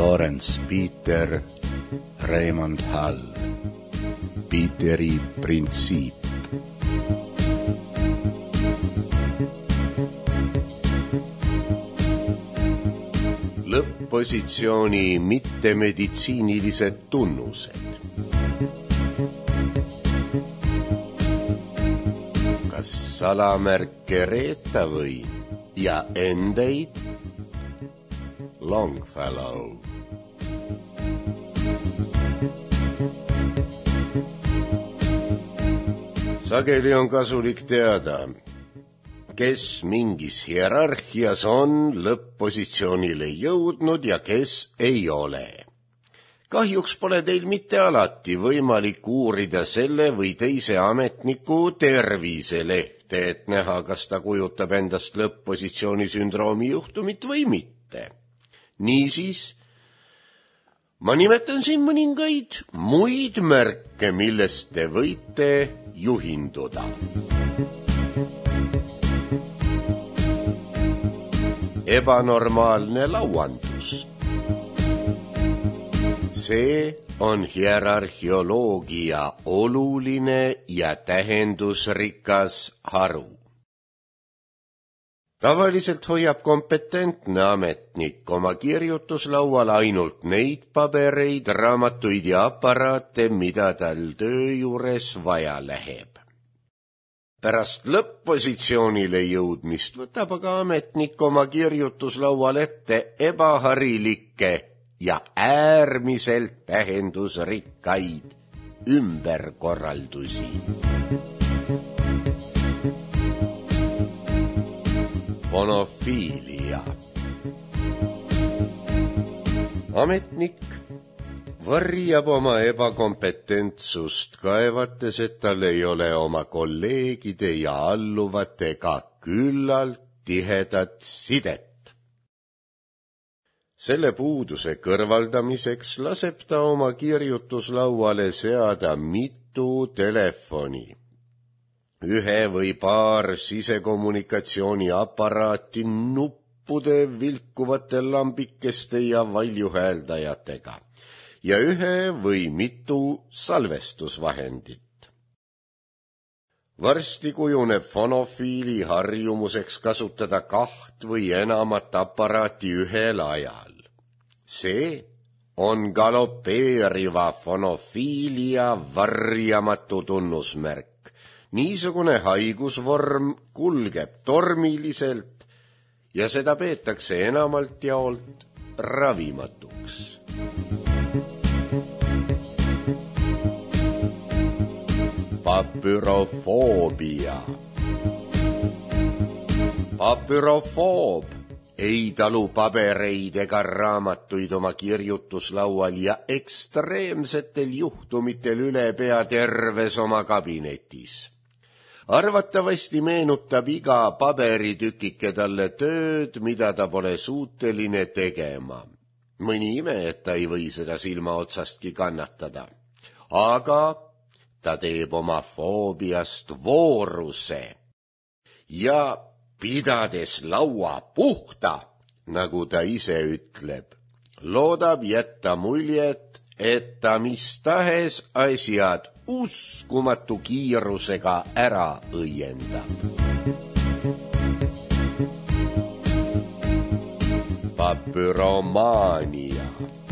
Lorenz Peter, Raymond Hall, Peteri printsiip. Lõpp-positsiooni mittemeditsiinilised tunnused. Kas salamärke reeta või ja endeid? Longfellow. Sageli on kasulik teada, kes mingis hierarhias on lõpp-positsioonile jõudnud ja kes ei ole. Kahjuks pole teil mitte alati võimalik uurida selle või teise ametniku terviselehte, et näha, kas ta kujutab endast lõpp-positsiooni sündroomi juhtumit või mitte. Niisiis, ma nimetan siin mõningaid muid märke, millest te võite juhinduda. Ebanormaalne lauandus. See on hierarhioloogia oluline ja tähendusrikas haru. Tavaliselt hoiab kompetentne ametnik oma kirjutuslaual ainult neid pabereid, raamatuid ja aparaate, mida tal töö juures vaja läheb. Pärast lõpp-positsioonile jõudmist võtab aga ametnik oma kirjutuslaual ette ebaharilikke ja äärmiselt tähendusrikkaid ümberkorraldusi. Fonofiilia. Ametnik varjab oma ebakompetentsust, kaevates, et tal ei ole oma kolleegide ja alluvatega küllalt tihedat sidet. Selle puuduse kõrvaldamiseks laseb ta oma kirjutuslauale seada mitu telefoni, ühe või paar sisekommunikatsiooni aparaati nuppude, vilkuvate lambikeste ja valjuhääldajatega ja ühe või mitu salvestusvahendit. Varsti kujuneb fonofiili harjumuseks kasutada 2 või enamat aparaati ühel ajal. See on galopeeriva fonofiilia varjamatu tunnusmärk. Niisugune haigusvorm kulgeb tormiliselt ja seda peetakse enamalt jaolt ravimatuks. Papyrofoobia. Papyrofoob ei talu pabereid ega raamatuid oma kirjutuslaual ja ekstreemsetel juhtumitel üle pea terves oma kabinetis. Arvatavasti meenutab iga paberitükike talle tööd, mida ta pole suuteline tegema. Mõni ime, et ta ei või seda silma otsastki kannatada. Aga ta teeb oma foobiast vooruse ja pidades laua puhta, nagu ta ise ütleb, loodab jätta muljet, et ta mis tahes asjad uskumatu kiirusega ära õiendab. Papyromaania.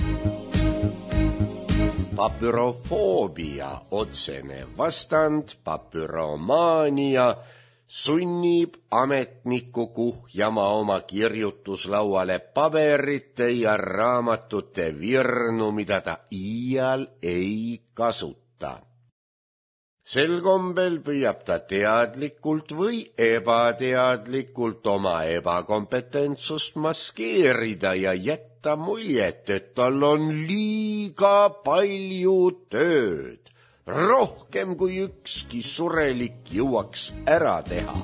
Papyrofoobia otsene vastand, papyromaania, sunnib ametnikku kuhjama oma kirjutuslauale paberite ja raamatute virnu, mida ta iial ei kasuta. Sel kombel püüab ta teadlikult või ebateadlikult oma ebakompetentsust maskeerida ja jätta muljet, et tal on liiga palju tööd, rohkem kui ükski surelik jõuaks ära teha.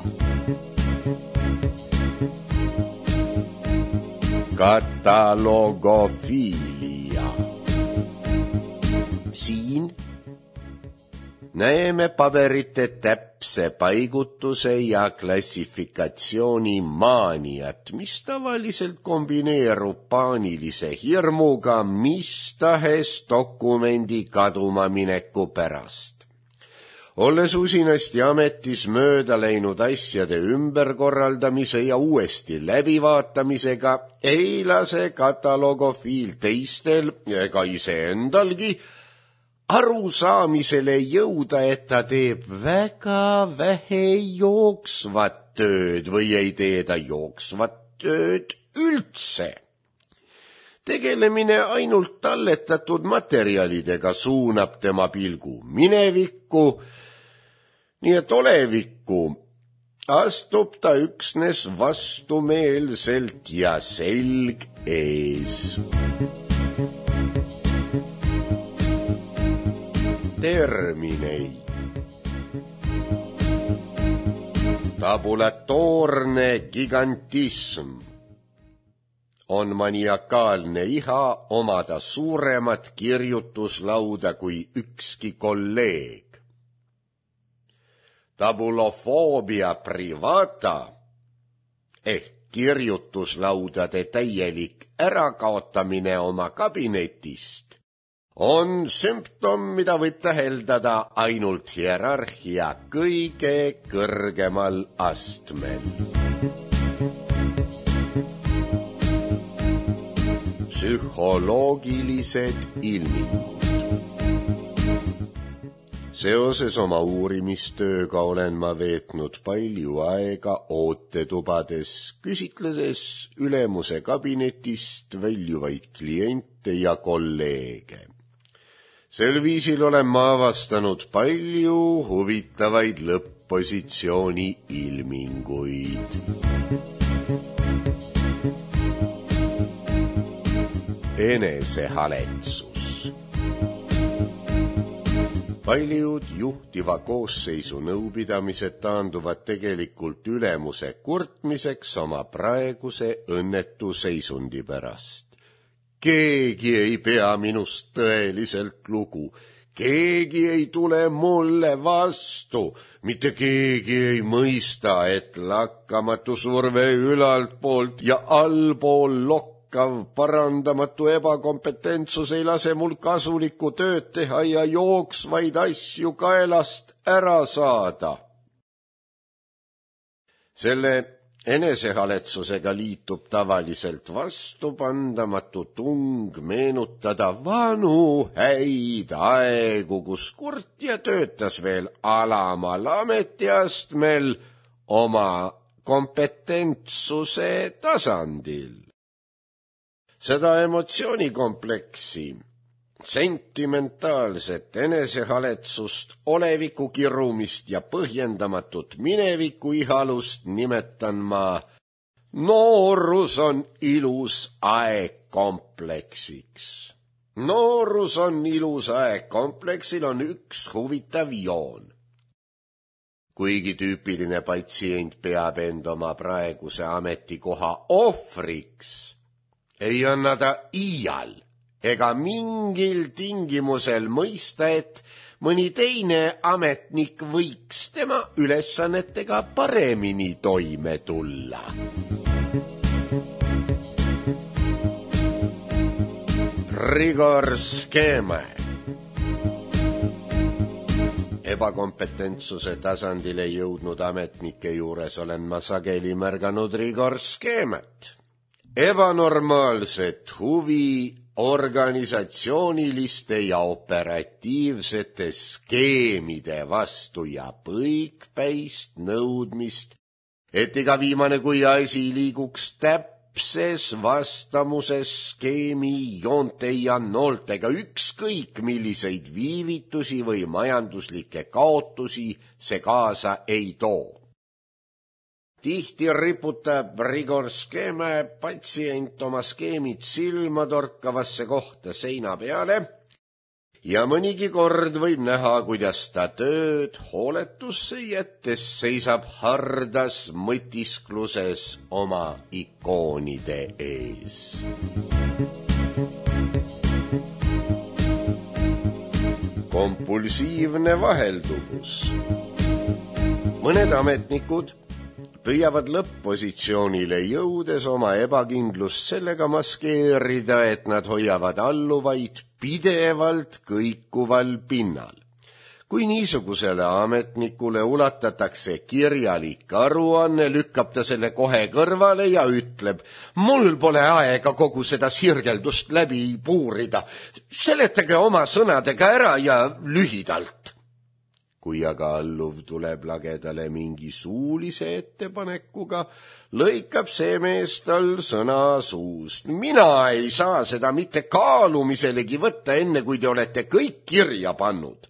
Katalogofiilia. Siin näeme paberite täpse paigutuse ja klassifikatsiooni maaniat, mis tavaliselt kombineerub paanilise hirmuga mis tahes dokumendi kadumamineku pärast. Olles usinasti ametis mööda läinud asjade ümberkorraldamise ja uuesti läbivaatamisega, ei lase katalogofiil teistel ega iseendalgi arusaamisele jõuda, et ta teeb väga vähe jooksvat tööd või ei tee ta jooksvat tööd üldse. Tegelemine ainult talletatud materjalidega suunab tema pilgu minevikku, nii et olevikku astub ta üksnes vastumeelselt ja selg ees. Termineid. Tabulatoorne gigantism on maniakaalne iha omada suuremat kirjutuslauda kui ükski kolleeg. Tabulofoobia privata ehk kirjutuslaudade täielik ärakaotamine oma kabinetist on sümptom, mida võib täheldada ainult hierarhia kõige kõrgemal astmel. Psühholoogilised ilmingud. Seoses oma uurimistööga olen ma veetnud palju aega ootetubades, küsitledes ülemuse kabinetist väljuvaid kliente ja kolleege. Sel viisil olen ma avastanud palju huvitavaid lõpp-positsiooni ilminguid. Enesehaletsus. Paljud juhtiva koosseisu nõupidamised taanduvad tegelikult ülemuse kurtmiseks oma praeguse õnnetu seisundi pärast. Keegi ei pea minust tõeliselt lugu, keegi ei tule mulle vastu, mitte keegi ei mõista, et lakkamatu surve ülalt poolt ja allpool parandamatu ebakompetentsus ei lase mul kasulikku tööd teha ja jooksvaid asju kaelast ära saada. Selle enesehaletsusega liitub tavaliselt vastupandamatu tung meenutada vanu häid aegu, kus kurtja töötas veel alamal ametiastmel oma kompetentsuse tasandil. Seda emotsioonikompleksi, sentimentaalset enesehaletsust, oleviku kirumist ja põhjendamatut mineviku ihalust nimetan ma noorus on ilus aeg kompleksiks. Noorus on ilus aeg kompleksil on üks huvitav joon. Kuigi tüüpiline patsient peab end oma praeguse ametikoha ohvriks, ei anna ta iial ega mingil tingimusel mõista, et mõni teine ametnik võiks tema ülesannetega paremini toime tulla. Rigor Scheme. Ebakompetentsuse tasandile jõudnud ametnike juures olen ma sageli märganud Rigor Schemet. Ebanormaalset huvi organisatsiooniliste ja operatiivsete skeemide vastu ja põikpäist nõudmist, et iga viimane kui asi liiguks täpses vastamuses skeemi joonte ja nooltega, ükskõik milliseid viivitusi või majanduslikke kaotusi see kaasa ei too. Tihti riputab Rigor Scheme patsient oma skeemid silmatorkavasse kohta seina peale ja mõnigi kord võib näha, kuidas ta tööd hooletusse jättes seisab hardas mõtiskluses oma ikoonide ees. Kompulsiivne vahelduvus. Mõned ametnikud püüavad lõpp-positsioonile jõudes oma ebakindlust sellega maskeerida, et nad hoiavad alluvaid pidevalt kõikuval pinnal. Kui niisugusele ametnikule ulatatakse kirjalik aruanne, lükkab ta selle kohe kõrvale ja ütleb: mul pole aega kogu seda sirgeldust läbi puurida. Seletage oma sõnadega ära ja lühidalt. Kui aga alluv tuleb lagedale mingi suulise ettepanekuga, lõikab see mees tal sõna suust. Mina ei saa seda mitte kaalumiselegi võtta, enne kui te olete kõik kirja pannud.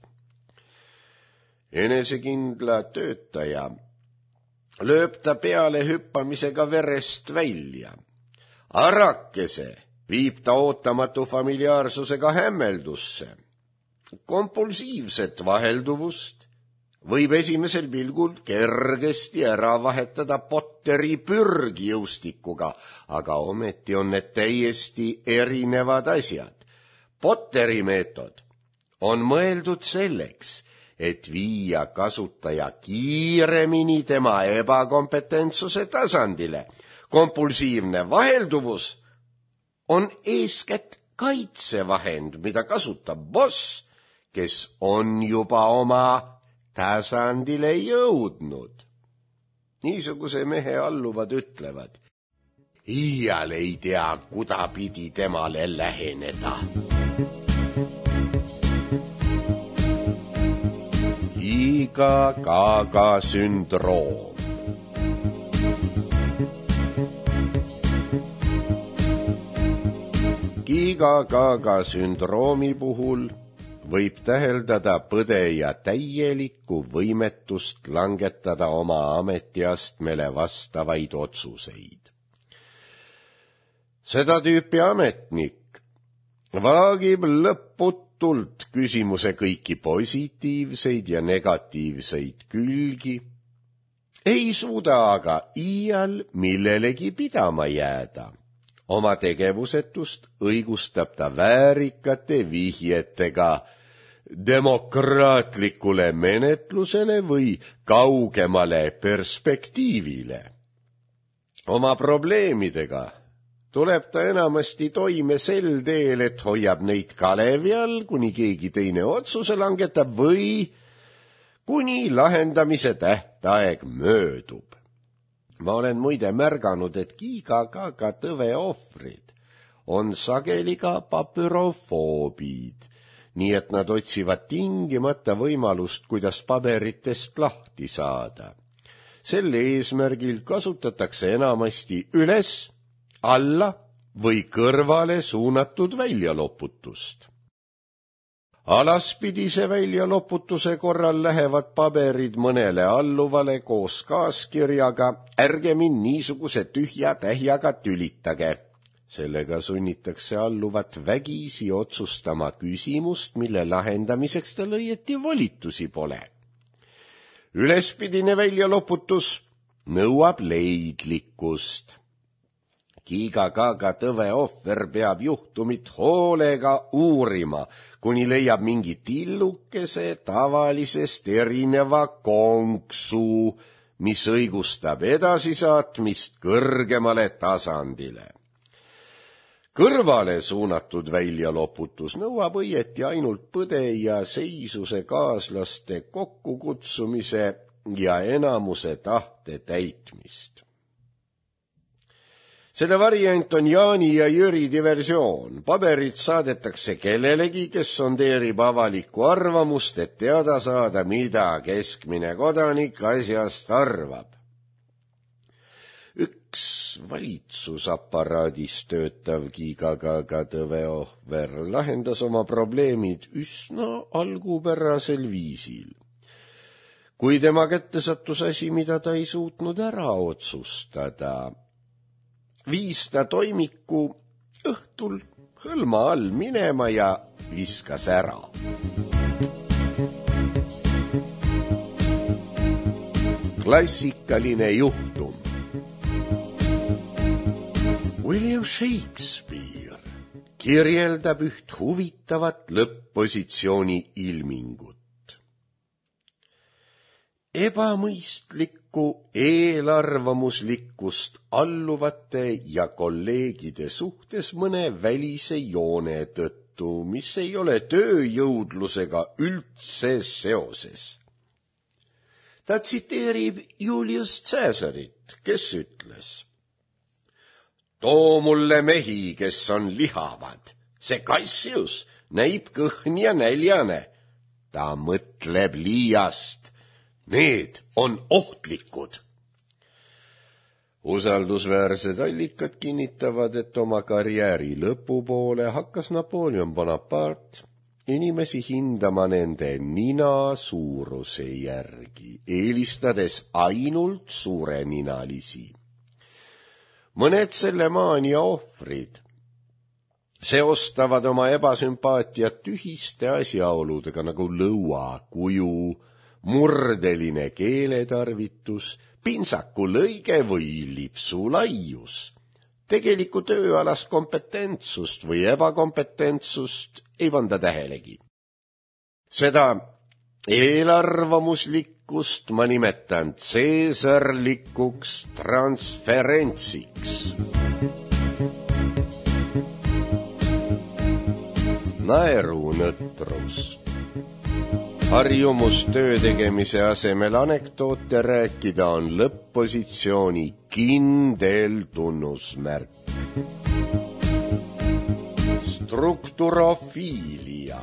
Enesekindla töötaja lööb ta peale hüppamisega verest välja. Arakese viib ta ootamatu familiaarsusega hämmeldusse. Kompulsiivset vahelduvust võib esimesel pilgul kergesti ära vahetada Potteri pürgjõustikuga, aga ometi on need täiesti erinevad asjad. Potteri meetod on mõeldud selleks, et viia kasutaja kiiremini tema ebakompetentsuse tasandile. Kompulsiivne vahelduvus on eeskätt kaitsevahend, mida kasutab boss, kes on juba oma tasandile jõudnud. Niisuguse mehe alluvad ütlevad: iial ei tea, kudapidi temale läheneda. Giga-gaga sündroom. Giga-gaga sündroomi puhul võib täheldada põdeja täielikku võimetust langetada oma ametiastmele vastavaid otsuseid. Seda tüüpi ametnik vaagib lõputult küsimuse kõiki positiivseid ja negatiivseid külgi, ei suuda aga iial millelegi pidama jääda. Oma tegevusetust õigustab ta väärikate vihjetega demokraatlikule menetlusele või kaugemale perspektiivile. Oma probleemidega tuleb ta enamasti toime sel teel, et hoiab neid kalevi all, kuni keegi teine otsuse langetab või kuni lahendamise tähtaeg möödub. Ma olen muide märganud, et giga-gaga tõve ohvrid on sageli ka papürofoobid, nii et nad otsivad tingimata võimalust, kuidas paberitest lahti saada. Sel eesmärgil kasutatakse enamasti üles, alla või kõrvale suunatud väljaloputust. Alaspidise väljaloputuse korral lähevad paberid mõnele alluvale koos kaaskirjaga: ärge mind niisuguse tühja tähjaga tülitage. Sellega sunnitakse alluvat vägisi otsustama küsimust, mille lahendamiseks tal õieti volitusi pole. Ülespidine väljaloputus nõuab leidlikkust. Giga-gaga tõve ohver peab juhtumit hoolega uurima, kuni leiab mingi tillukese tavalisest erineva konksu, mis õigustab edasisaatmist kõrgemale tasandile. Kõrvale suunatud väljaloputus nõuab õieti ainult põdeja seisuse kaaslaste kokkukutsumise ja enamuse tahte täitmist. Selle variant on Jaani ja Jüri diversioon. Paberid saadetakse kellelegi, kes sondeerib avalikku arvamust, et teada saada, mida keskmine kodanik asjast arvab. Üks valitsusaparaadis töötav giga-gaga tõve ohver lahendas oma probleemid üsna algupärasel viisil. Kui tema kätte sattus asi, mida ta ei suutnud ära otsustada, viis ta toimiku õhtul hõlma all minema ja viskas ära. Klassikaline juhtum. William Shakespeare kirjeldab üht huvitavat lõpp-positsiooni ilmingut. Ebamõistlikku eelarvamuslikkust alluvate ja kolleegide suhtes mõne välise joone tõttu, mis ei ole tööjõudlusega üldse seoses. Ta tsiteerib Julius Caesarit, kes ütles: too mulle mehi, kes on lihavad. See Cassius näib kõhn ja näljane. Ta mõtleb liiast. Need on ohtlikud. Usaldusväärsed allikad kinnitavad, et oma karjääri lõpupoole hakkas Napoleon Bonaparte inimesi hindama nende nina suuruse järgi, eelistades ainult suureninalisi. Mõned selle maania ohvrid seostavad oma ebasümpaatiat tühiste asjaoludega nagu lõua kuju, murdeline keeletarvitus, pintsaku lõige või lipsu laius. Tegelikku tööalast kompetentsust või ebakompetentsust ei panda tähelegi. Seda eelarvamuslikkust ma nimetan Caesarlikuks transferentsiks. Naerunõtrus. Harjumus töö tegemise asemel anekdoote rääkida on lõpp-positsiooni kindel tunnusmärk. Strukturofiilia.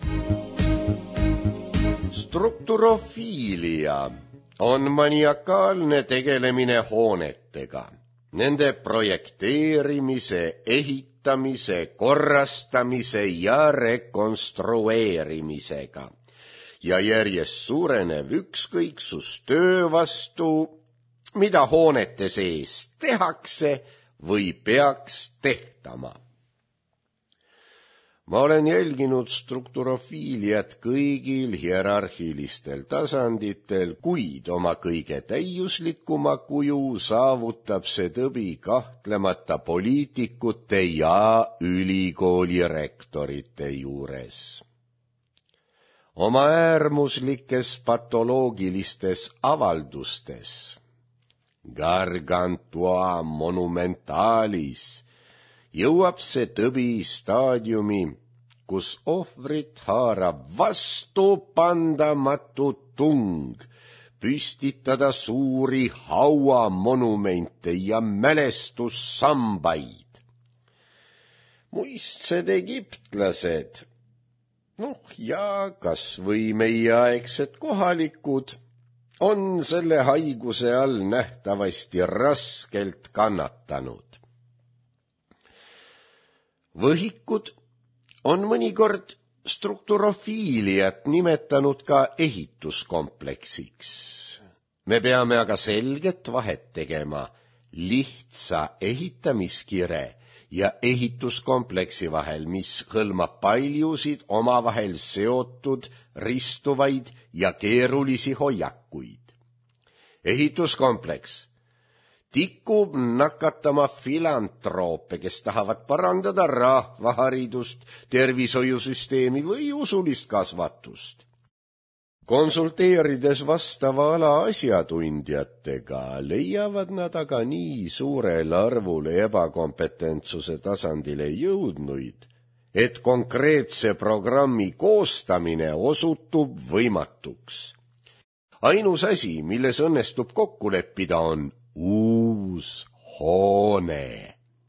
Strukturofiilia on maniakaalne tegelemine hoonetega, nende projekteerimise, ehitamise, korrastamise ja rekonstrueerimisega ja järjest suurenev ükskõiksus töö vastu, mida hoonete sees tehakse või peaks tehtama. Ma olen jälginud strukturofiiliat kõigil hierarhilistel tasanditel, kuid oma kõige täiuslikuma kuju saavutab see tõbi kahtlemata poliitikute ja ülikooli rektorite juures. Oma äärmuslikes patoloogilistes avaldustes, Gargantua monumentalis, jõuab see tõbi staadiumi, kus ohvrit haarab vastupandamatu tung püstitada suuri hauamonumente ja mälestussambaid. Muistsed egiptlased, ja kas või meieaegsed kohalikud, on selle haiguse all nähtavasti raskelt kannatanud. Võhikud on mõnikord strukturofiiliat nimetanud ka ehituskompleksiks. Me peame aga selget vahet tegema lihtsa ehitamiskire ja ehituskompleksi vahel, mis hõlmab paljusid omavahel seotud, ristuvaid ja keerulisi hoiakuid. Ehituskompleks tikub nakatama filantroope, kes tahavad parandada rahvaharidust, tervishoiusüsteemi või usulist kasvatust. Konsulteerides vastava ala asjatundjatega leiavad nad aga nii suurel arvul ebakompetentsuse tasandile jõudnuid, et konkreetse programmi koostamine osutub võimatuks. Ainus asi, milles õnnestub kokku leppida, on uus hoone.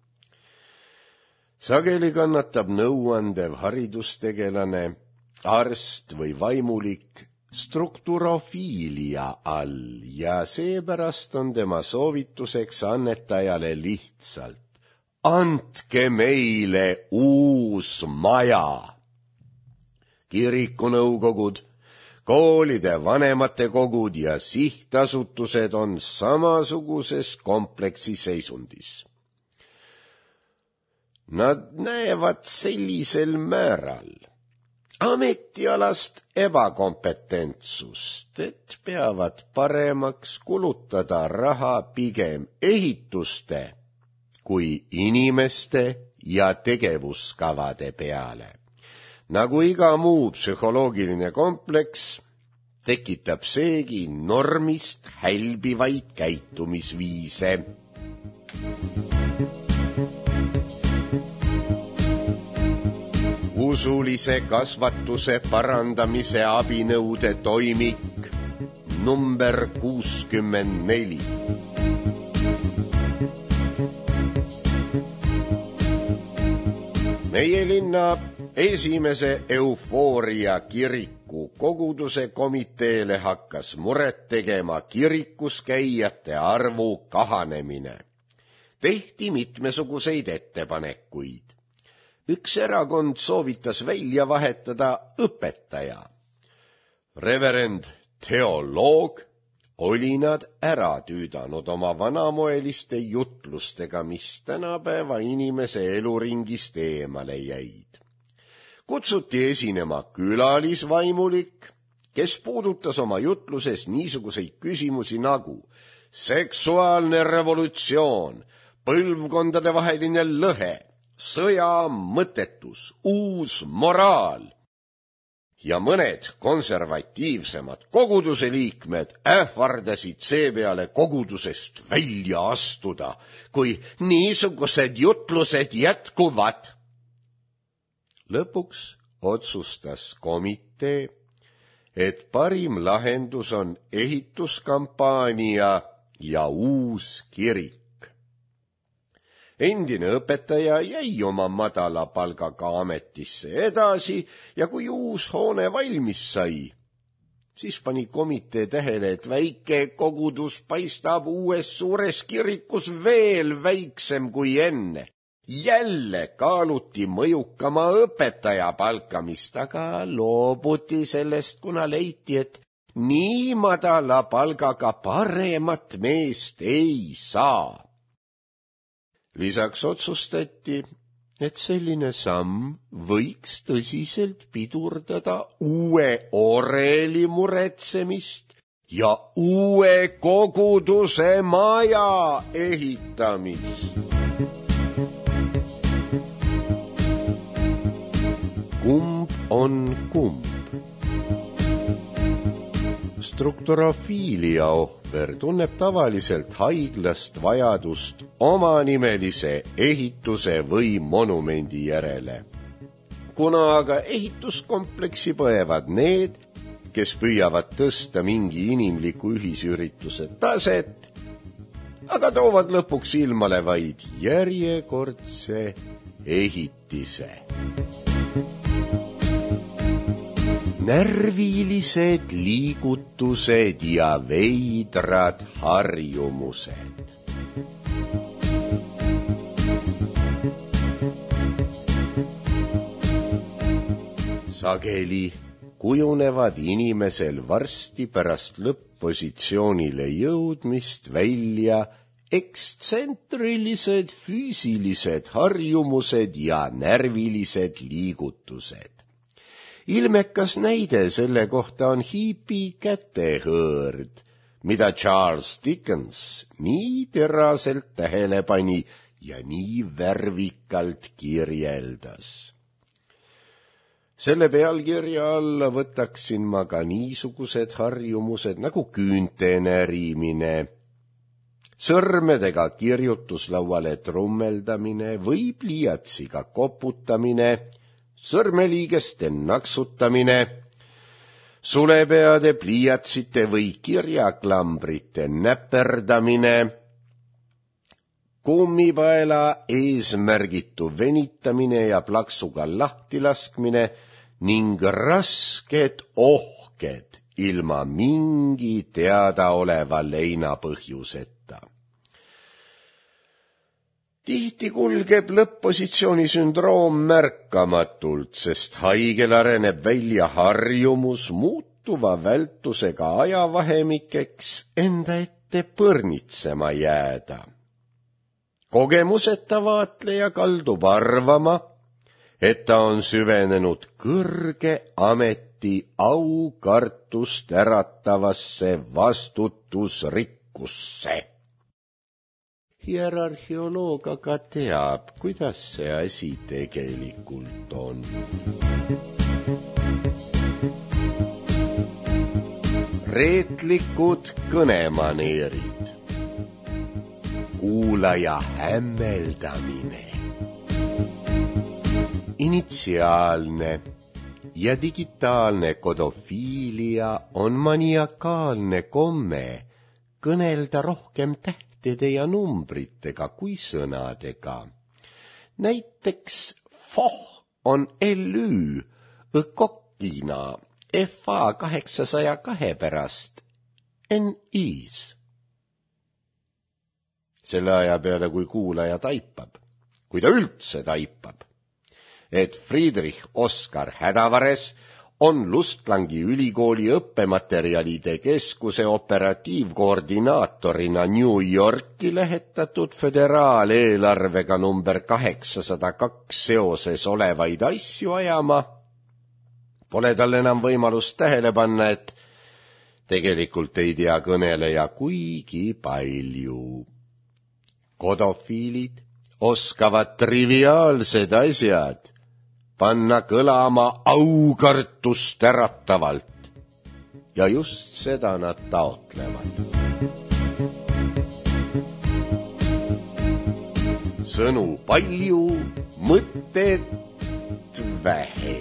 Sageli kannatab nõuandev haridustegelane, arst või vaimulik strukturofiilia all ja seepärast on tema soovituseks annetajale lihtsalt: andke meile uus maja. Kirikunõukogud, koolide vanematekogud ja sihtasutused on samasuguses kompleksi seisundis. Nad näevad sellisel määral ametialast ebakompetentsust, et peavad paremaks kulutada raha pigem ehituste kui inimeste ja tegevuskavade peale. Nagu iga muu psühholoogiline kompleks, tekitab seegi normist hälbivaid käitumisviise. Usulise kasvatuse parandamise abinõude toimik number 64. Meie linna esimese Eufooria kiriku koguduse komiteele hakkas muret tegema kirikus käijate arvu kahanemine. Tehti mitmesuguseid ettepanekuid. Üks erakond soovitas välja vahetada õpetaja. Reverend teoloog oli nad ära tüüdanud oma vanamoeliste jutlustega, mis tänapäeva inimese eluringist eemale jäid. Kutsuti esinema külalisvaimulik, kes puudutas oma jutluses niisuguseid küsimusi nagu seksuaalne revolutsioon, põlvkondade vaheline lõhe, sõja mõttetus, uus moraal ja mõned konservatiivsemad koguduse liikmed ähvardasid seepeale kogudusest välja astuda, kui niisugused jutlused jätkuvad. Lõpuks otsustas komitee, et parim lahendus on ehituskampaania ja uus kirik. Endine õpetaja jäi oma madala palgaga ametisse edasi ja kui uus hoone valmis sai, siis pani komitee tähele, et väike kogudus paistab uues suures kirikus veel väiksem kui enne. Jälle kaaluti mõjukama õpetaja palkamist, aga loobuti sellest, kuna leiti, et nii madala palgaga paremat meest ei saa. Lisaks otsustati, et selline samm võiks tõsiselt pidurdada uue oreli muretsemist ja uue koguduse maja ehitamist. Kumb on kumb? Strukturofiilia ohver tunneb tavaliselt haiglast vajadust omanimelise ehituse või monumendi järele. Kuna aga ehituskompleksi põevad need, kes püüavad tõsta mingi inimliku ühisürituse taset, aga toovad lõpuks ilmale vaid järjekordse ehitise. Närvilised liigutused ja veidrad harjumused. Sageli kujunevad inimesel varsti pärast lõpp-positsioonile jõudmist välja ekstsentrilised füüsilised harjumused ja närvilised liigutused. Ilmekas näide selle kohta on hiipi kätehõõrd, mida Charles Dickens nii teraselt tähele pani ja nii värvikalt kirjeldas. Selle pealkirja alla võtaksin ma ka niisugused harjumused nagu küünte närimine, sõrmedega kirjutuslauale trummeldamine või pliiatsiga koputamine, sõrmeliigeste naksutamine, sulepeade, pliiatsite või kirjaklambrite näperdamine, kummipaela eesmärgitu venitamine ja plaksuga lahtilaskmine ning rasked ohked ilma mingi teadaoleva leinapõhjuseta. Tihti kulgeb lõpp-positsiooni sündroom märkamatult, sest haigel areneb välja harjumus muutuva vältusega ajavahemikeks enda ette põrnitsema jääda. Kogemuseta vaatleja kaldub arvama, et ta on süvenenud kõrge ameti aukartust äratavasse vastutusrikkusse. hierarhioloog aga teab, kuidas see asi tegelikult on. Reetlikud kõnemaneerid. Kuulaja hämmeldamine. Initsiaalne ja digitaalne kodofiilia on maniakaalne komme kõnelda rohkem tähtede ja numbritega kui sõnadega. Näiteks foh on LÜ õkokkina FA 802 pärast NI-s. Selle aja peale, kui kuulaja taipab, kui ta üldse taipab, et Friedrich Oskar Hädavares on Lustlangi ülikooli õppematerjalide keskuse operatiivkoordinaatorina New Yorki lähetatud föderaaleelarvega number 802 seoses olevaid asju ajama, pole tal enam võimalust tähele panna, et tegelikult ei tea kõneleja kuigi palju. Kodofiilid oskavad triviaalsed asjad panna kõlama aukartust äratavalt ja just seda nad taotlevad. Sõnu palju, mõtted vähe.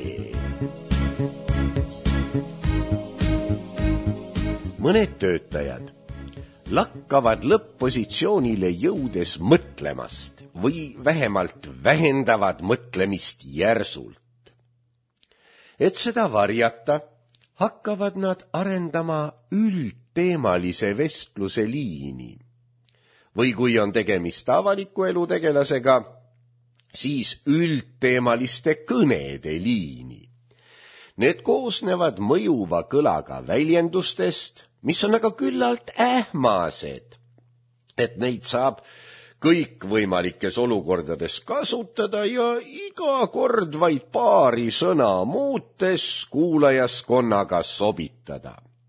Mõned töötajad lakkavad lõpp-positsioonile jõudes mõtlemast või vähemalt vähendavad mõtlemist järsult. Et seda varjata, hakkavad nad arendama üldteemalise vestluse liini. Või kui on tegemist avaliku elu tegelasega, siis üldteemaliste kõnede liini. Need koosnevad mõjuva kõlaga väljendustest, mis on aga küllalt ähmased, et neid saab kõikvõimalikes olukordades kasutada ja iga kord vaid paari sõna muutes kuulajaskonnaga sobitada.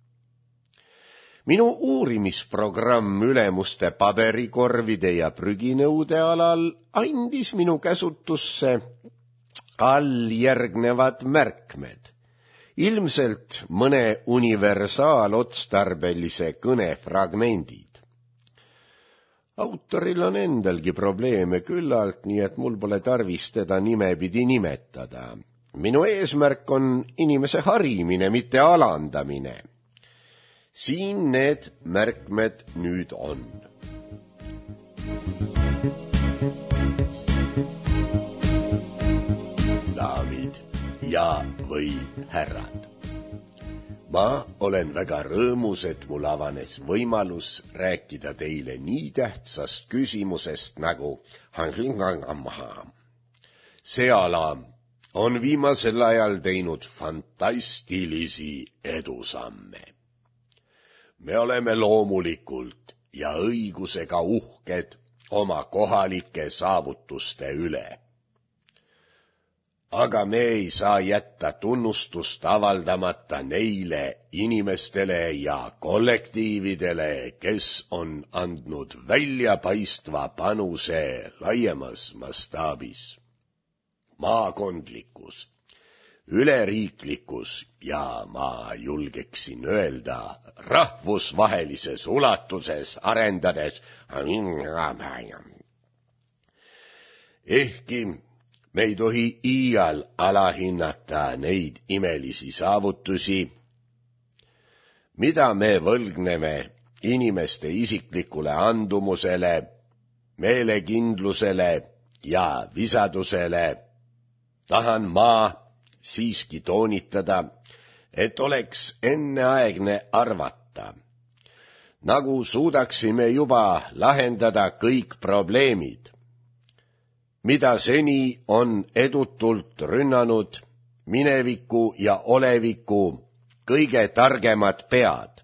Minu uurimisprogramm ülemuste paberikorvide ja prüginõude alal andis minu käsutusse alljärgnevad märkmed. Ilmselt mõne universaalotstarbelise kõne fragmendid. Autoril on endalgi probleeme küllalt, nii et mul pole tarvis teda nimepidi nimetada. Minu eesmärk on inimese harimine, mitte alandamine. Siin need märkmed nüüd on. Daamid ja või härrad. Ma olen väga rõõmus, et mul avanes võimalus rääkida teile nii tähtsast küsimusest nagu see ala on viimasel ajal teinud fantastilisi edusamme. Me oleme loomulikult ja õigusega uhked oma kohalike saavutuste üle. Aga me ei saa jätta tunnustust avaldamata neile inimestele ja kollektiividele, kes on andnud väljapaistva panuse laiemas mastaabis. Maakondlikus, üleriiklikus ja ma julgeksin öelda rahvusvahelises ulatuses arendades ehkki me ei tohi iial alahinnata neid imelisi saavutusi, mida me võlgneme inimeste isiklikule andumusele, meelekindlusele ja visadusele. Tahan ma siiski toonitada, et oleks enneaegne arvata, nagu suudaksime juba lahendada kõik probleemid, mida seni on edutult rünnanud mineviku ja oleviku kõige targemad pead.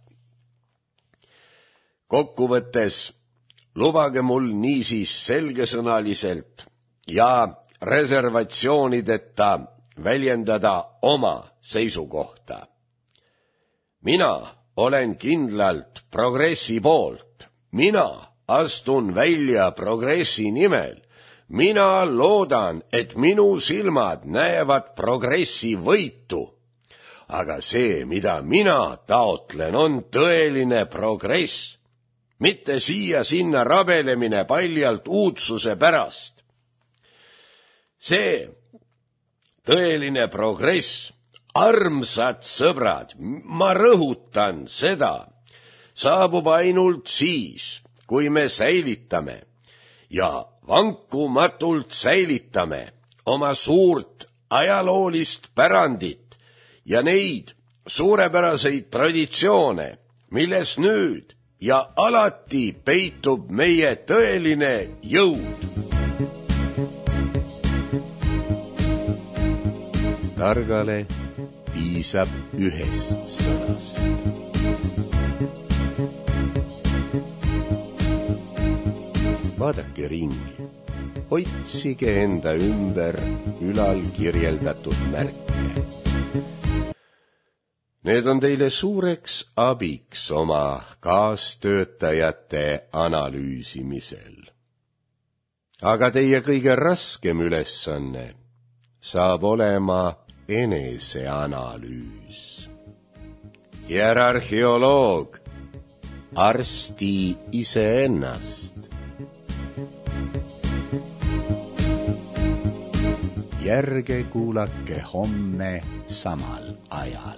Kokkuvõttes lubage mul niisiis selgesõnaliselt ja reservatsioonideta väljendada oma seisukohta. Mina olen kindlalt progressi poolt. Mina astun välja progressi nimel. Mina loodan, et minu silmad näevad progressi võitu. Aga see, mida mina taotlen, on tõeline progress, mitte siia-sinna rabelemine paljalt uudsuse pärast. See tõeline progress, armsad sõbrad, ma rõhutan seda, saabub ainult siis, kui me säilitame ja vankumatult säilitame oma suurt ajaloolist pärandit ja neid suurepäraseid traditsioone, milles nüüd ja alati peitub meie tõeline jõud. Targale piisab ühest sõnast. Vaadake ringi, otsige enda ümber ülal kirjeldatud märke. Need on teile suureks abiks oma kaastöötajate analüüsimisel. Aga teie kõige raskem ülesanne saab olema eneseanalüüs. Hierarhioloog, arsti iseennast. Järge kuulake homme samal ajal.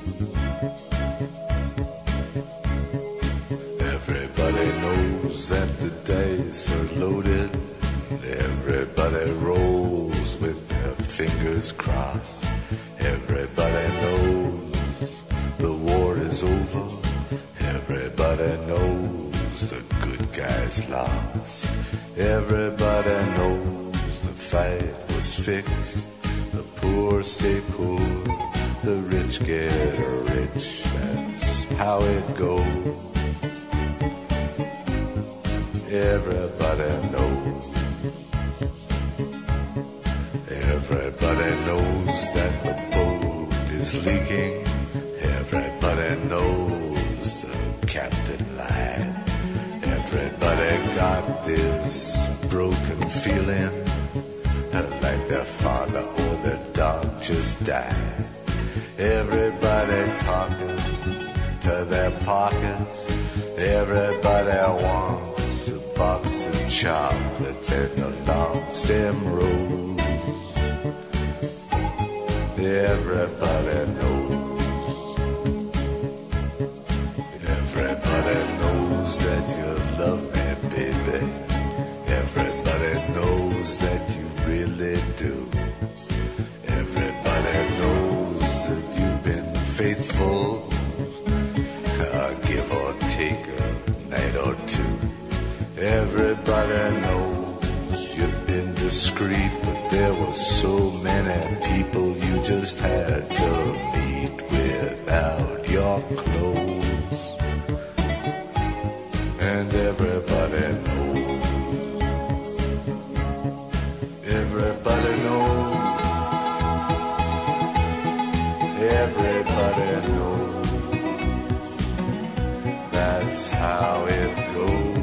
Everybody knows that the dice are loaded. Everybody rolls with their fingers crossed. Everybody knows the war is over. Everybody knows the good guys lost. Everybody knows the fight was fixed. The poor stay poor, the rich get rich. That's how it goes. Everybody knows. Everybody knows that the boat is leaking. Everybody knows the captain lied. Everybody got this broken feeling, like their father or their dog just died. Everybody talking to their pockets. Everybody wants a box of chocolates and a long stem rose. Everybody knows. Everybody knows that you love me, baby. Everybody knows that you really do. Everybody knows that you've been faithful, give or take a night or two. Everybody knows you've been discreet, but there were so many people you just had to meet without your clothes. And everybody knows. Everybody knows. Everybody knows. That's how it goes.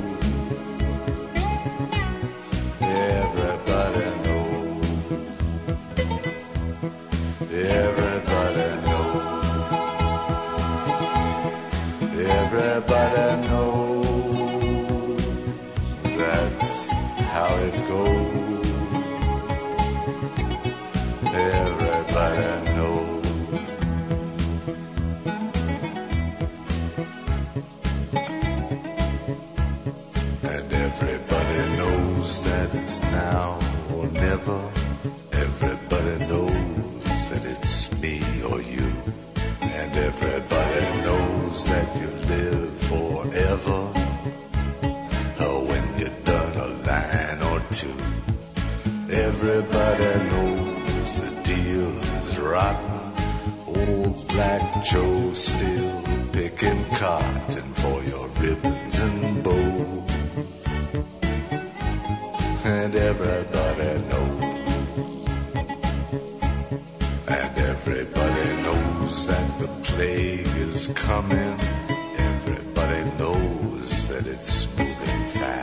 Everybody knows. Everybody knows. Everybody knows. That's how it goes. Everybody knows. Everybody knows that it's now or never. Everybody knows that it's me or you. And everybody knows that you live forever. When you're done a line or two. Everybody knows the deal is rotten. Old Black Joe still picking cotton for your ribbons and bows. And everybody knows. And everybody knows that the plague is coming. Everybody knows that it's moving fast.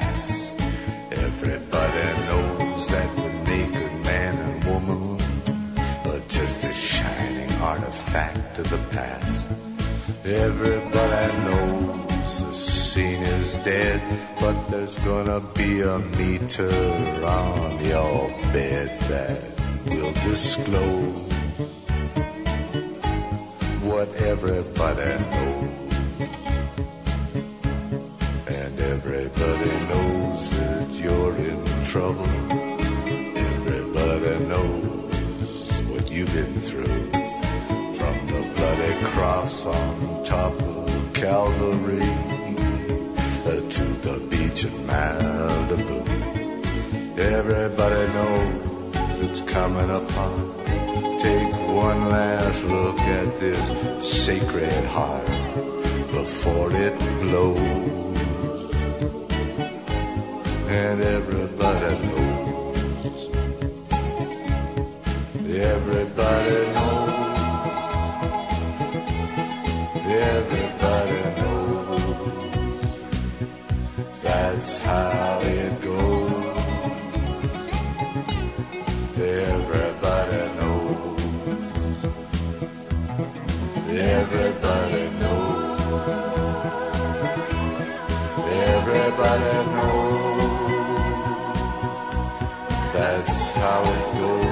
the past. Everybody knows the scene is dead, but there's gonna be a meter on your bed that will disclose what everybody knows. And everybody knows that you're in trouble. Everybody knows what you've been through. From the bloody cross on top of Calvary to the beach in Malibu. Everybody knows it's coming apart. Take one last look at this sacred heart before it blows. And everybody knows. Everybody knows. Everybody knows. That's how it goes. Everybody knows. Everybody knows. Everybody knows. That's how it goes.